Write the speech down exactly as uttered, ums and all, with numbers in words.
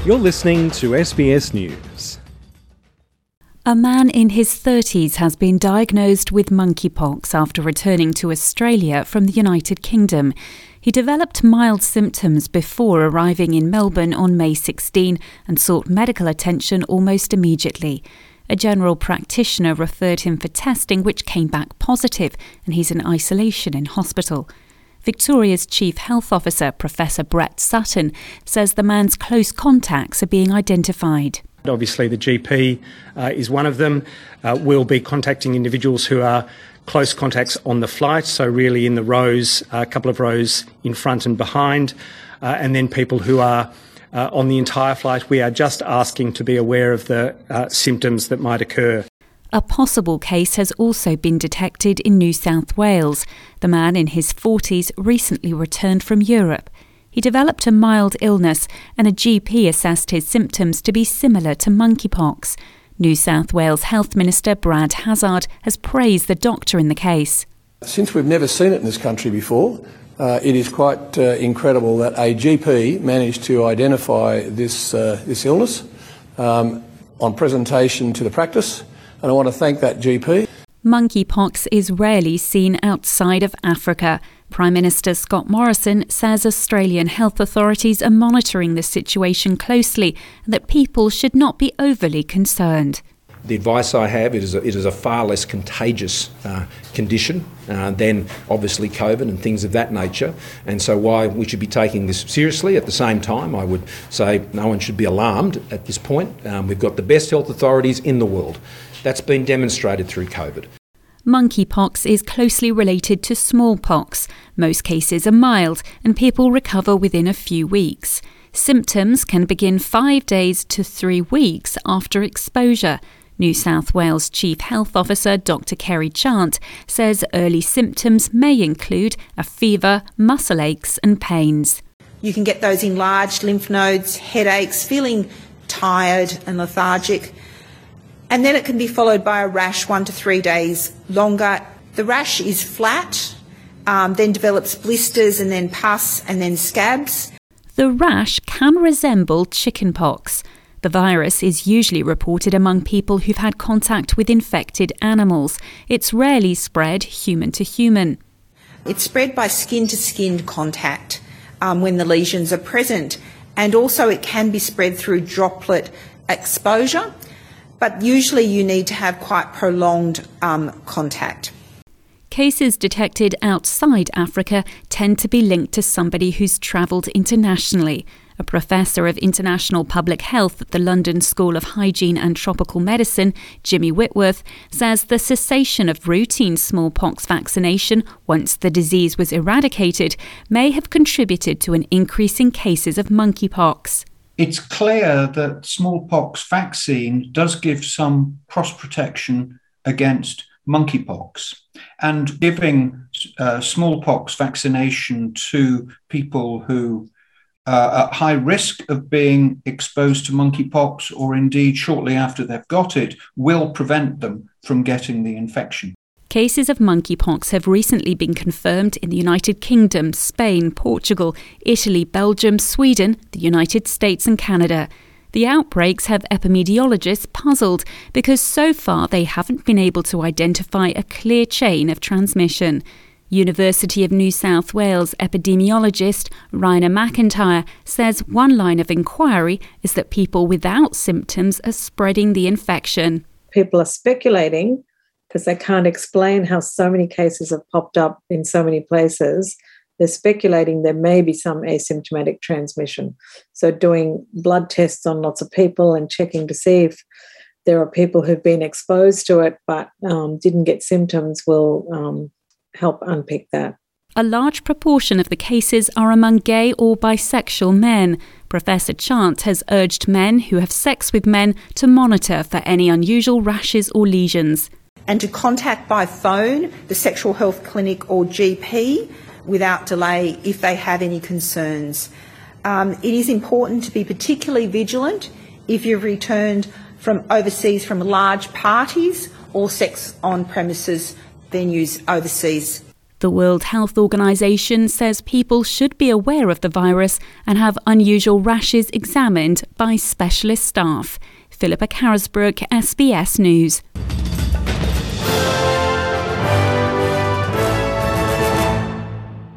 You're listening to S B S News. A man in his thirties has been diagnosed with monkeypox after returning to Australia from the United Kingdom. He developed mild symptoms before arriving in Melbourne on May sixteenth and sought medical attention almost immediately. A general practitioner referred him for testing, which came back positive, and he's in isolation in hospital. Victoria's Chief Health Officer, Professor Brett Sutton, says the man's close contacts are being identified. Obviously, the G P uh, is one of them. Uh, we'll be contacting individuals who are close contacts on the flight, so really in the rows, a couple of rows in front and behind, uh, and then people who are uh, on the entire flight. We are just asking to be aware of the uh, symptoms that might occur. A possible case has also been detected in New South Wales. The man in his forties recently returned from Europe. He developed a mild illness and a G P assessed his symptoms to be similar to monkeypox. New South Wales Health Minister Brad Hazzard has praised the doctor in the case. Since we've never seen it in this country before, uh, it is quite uh, incredible that a G P managed to identify this, uh, this illness um, on presentation to the practice. And I want to thank that G P. Monkeypox is rarely seen outside of Africa. Prime Minister Scott Morrison says Australian health authorities are monitoring the situation closely and that people should not be overly concerned. The advice I have, it is a, it is a far less contagious uh, condition uh, than obviously COVID and things of that nature, and so why we should be taking this seriously. At the same time, I would say no one should be alarmed at this point. Um, we've got the best health authorities in the world. That's been demonstrated through COVID. Monkeypox is closely related to smallpox. Most cases are mild and people recover within a few weeks. Symptoms can begin five days to three weeks after exposure. New South Wales Chief Health Officer Doctor Kerry Chant says early symptoms may include a fever, muscle aches and pains. You can get those enlarged lymph nodes, headaches, feeling tired and lethargic. And then it can be followed by a rash one to three days longer. The rash is flat, um, then develops blisters and then pus and then scabs. The rash can resemble chickenpox. The virus is usually reported among people who've had contact with infected animals. It's rarely spread human to human. It's spread by skin-to-skin contact um, when the lesions are present, and also it can be spread through droplet exposure, but usually you need to have quite prolonged um, contact. Cases detected outside Africa tend to be linked to somebody who's travelled internationally. A professor of international public health at the London School of Hygiene and Tropical Medicine, Jimmy Whitworth, says the cessation of routine smallpox vaccination once the disease was eradicated may have contributed to an increase in cases of monkeypox. It's clear that smallpox vaccine does give some cross-protection against monkeypox, and giving uh, smallpox vaccination to people who are at high risk of being exposed to monkeypox, or indeed shortly after they've got it, will prevent them from getting the infection. Cases of monkeypox have recently been confirmed in the United Kingdom, Spain, Portugal, Italy, Belgium, Sweden, the United States and Canada. The outbreaks have epidemiologists puzzled because so far they haven't been able to identify a clear chain of transmission. University of New South Wales epidemiologist Raina McIntyre says one line of inquiry is that people without symptoms are spreading the infection. People are speculating because they can't explain how so many cases have popped up in so many places. They're speculating there may be some asymptomatic transmission. So doing blood tests on lots of people and checking to see if there are people who've been exposed to it but um, didn't get symptoms will um, help unpick that. A large proportion of the cases are among gay or bisexual men. Professor Chant has urged men who have sex with men to monitor for any unusual rashes or lesions. And to contact by phone the sexual health clinic or G P without delay if they have any concerns. Um, it is important to be particularly vigilant if you've returned from overseas from large parties or sex on premises venues overseas. The The World Health Organization says people should be aware of the virus and have unusual rashes examined by specialist staff. Philippa Carisbrook, S B S News.